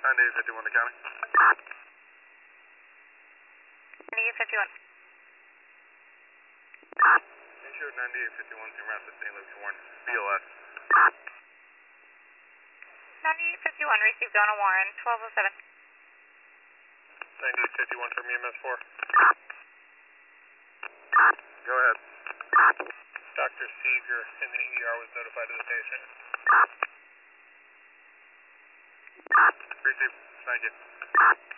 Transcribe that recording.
9851 to county. 9851. Insured 9851 to Rapid St. Luke's Warren. BLS. 9851 received on a Warren, 1207. 9851 from EMS 4. Go ahead. Dr. Seeger in the ER was notified of the patient. Received. Thank you.